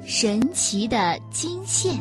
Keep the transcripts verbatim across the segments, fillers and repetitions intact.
神奇的金线。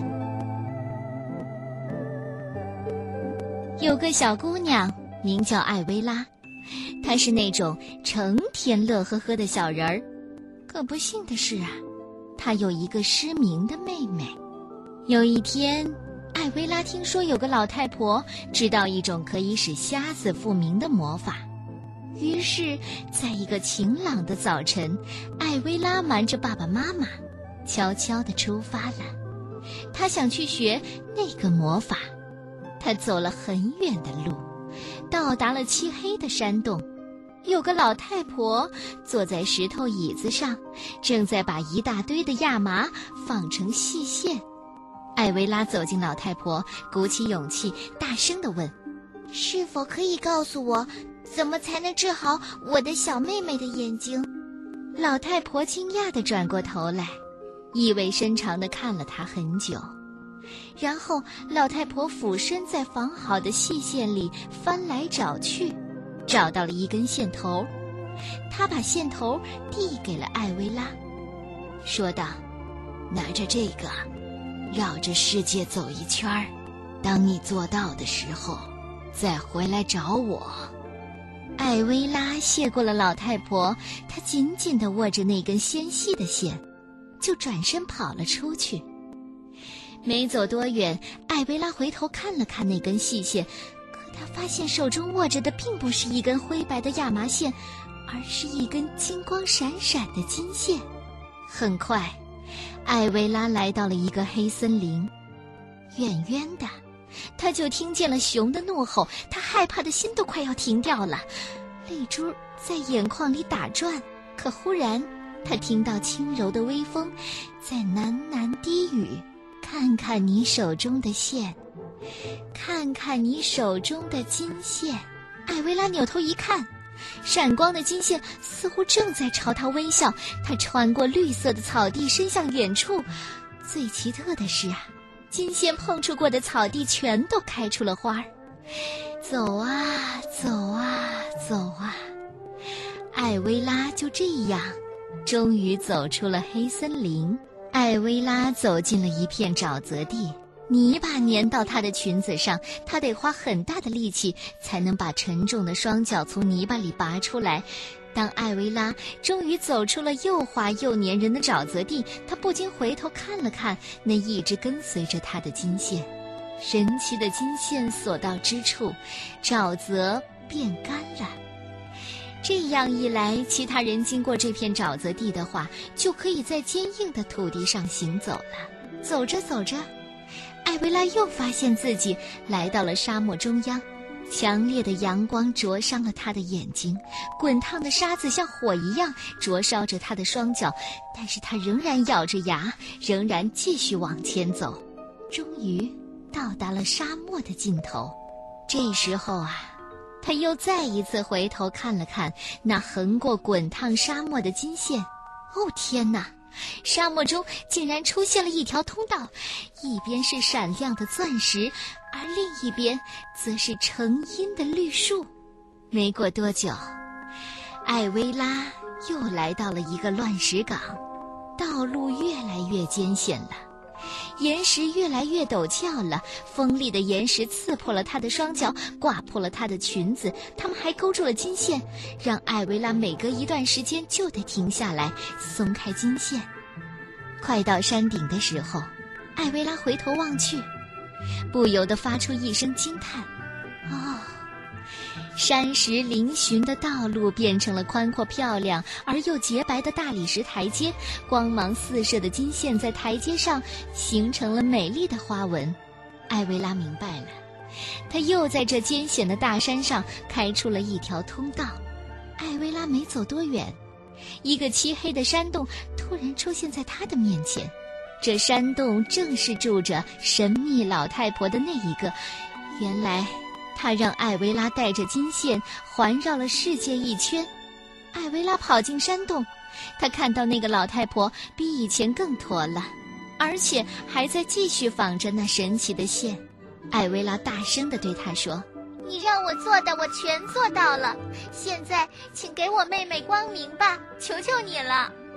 有个小姑娘名叫艾薇拉，她是那种成天乐呵呵的小人儿。可不幸的是啊，她有一个失明的妹妹。有一天，艾薇拉听说有个老太婆知道一种可以使瞎子复明的魔法，于是在一个晴朗的早晨，艾薇拉瞒着爸爸妈妈悄悄地出发了。她想去学那个魔法。她走了很远的路，到达了漆黑的山洞。有个老太婆坐在石头椅子上，正在把一大堆的亚麻纺成细线。艾薇拉走进老太婆，鼓起勇气大声地问：是否可以告诉我，怎么才能治好我的小妹妹的眼睛？老太婆惊讶地转过头来，意味深长地看了她很久。然后老太婆俯身在缝好的细线里翻来找去，找到了一根线头。她把线头递给了艾薇拉，说道：拿着这个绕着世界走一圈儿，当你做到的时候再回来找我。艾薇拉谢过了老太婆，她紧紧地握着那根纤细的线，就转身跑了出去。没走多远，艾薇拉回头看了看那根细线，可她发现手中握着的并不是一根灰白的亚麻线，而是一根金光闪闪的金线。很快，艾薇拉来到了一个黑森林，远远的，她就听见了熊的怒吼，她害怕的心都快要停掉了，泪珠在眼眶里打转。可忽然，她听到轻柔的微风在喃喃低语：看看你手中的线，看看你手中的金线。艾薇拉扭头一看，闪光的金线似乎正在朝她微笑。她穿过绿色的草地，伸向远处。最奇特的是啊，金线碰触过的草地全都开出了花儿。走啊走啊走啊，艾薇拉就这样终于走出了黑森林。艾薇拉走进了一片沼泽地，泥巴粘到她的裙子上，她得花很大的力气才能把沉重的双脚从泥巴里拔出来。当艾薇拉终于走出了又滑又粘人的沼泽地，她不禁回头看了看那一直跟随着她的金线。神奇的金线所到之处，沼泽变干了。这样一来，其他人经过这片沼泽地的话，就可以在坚硬的土地上行走了。走着走着，艾薇拉又发现自己来到了沙漠中央。强烈的阳光灼伤了她的眼睛，滚烫的沙子像火一样灼烧着她的双脚，但是她仍然咬着牙，仍然继续往前走。终于到达了沙漠的尽头。这时候啊，他又再一次回头看了看那横过滚烫沙漠的金线。哦天哪，沙漠中竟然出现了一条通道，一边是闪亮的钻石，而另一边则是成荫的绿树。没过多久，艾薇拉又来到了一个乱石岗，道路越来越艰险了，岩石越来越陡峭了，锋利的岩石刺破了她的双脚，挂破了她的裙子，它们还勾住了金线，让艾薇拉每隔一段时间就得停下来松开金线。快到山顶的时候，艾薇拉回头望去，不由得发出一声惊叹：哦，山石嶙峋的道路变成了宽阔漂亮而又洁白的大理石台阶，光芒四射的金线在台阶上形成了美丽的花纹。艾薇拉明白了，她又在这艰险的大山上开出了一条通道。艾薇拉没走多远，一个漆黑的山洞突然出现在她的面前。这山洞正是住着神秘老太婆的那一个。原来他让艾薇拉带着金线环绕了世界一圈。艾薇拉跑进山洞，她看到那个老太婆比以前更驼了，而且还在继续纺着那神奇的线。艾薇拉大声地对她说：你让我做的我全做到了，现在请给我妹妹光明吧，求求你了。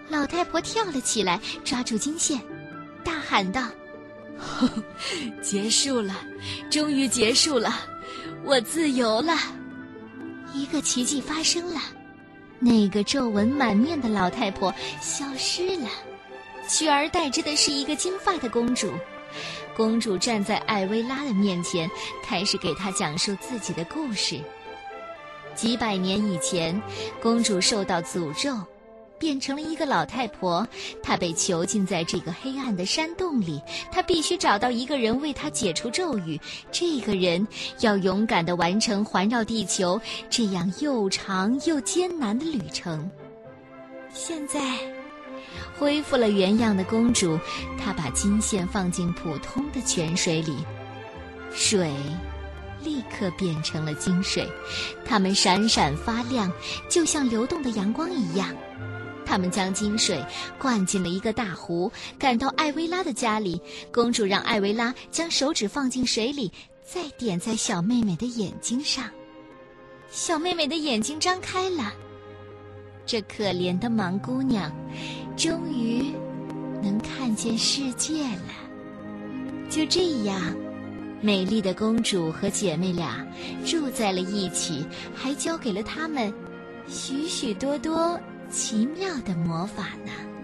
老太婆跳了起来，抓住金线，大喊道：“结束了，终于结束了，我自由了！”一个奇迹发生了，那个皱纹满面的老太婆消失了，取而代之的是一个金发的公主。公主站在艾薇拉的面前，开始给她讲述自己的故事。几百年以前，公主受到诅咒，变成了一个老太婆。她被囚禁在这个黑暗的山洞里，她必须找到一个人为她解除咒语。这个人要勇敢地完成环绕地球这样又长又艰难的旅程。现在恢复了原样的公主，她把金线放进普通的泉水里，水立刻变成了金水，它们闪闪发亮，就像流动的阳光一样。他们将金水灌进了一个大壶，赶到艾薇拉的家里。公主让艾薇拉将手指放进水里，再点在小妹妹的眼睛上。小妹妹的眼睛张开了，这可怜的盲姑娘终于能看见世界了。就这样，美丽的公主和姐妹俩住在了一起，还教给了她们许许多多奇妙的魔法呢。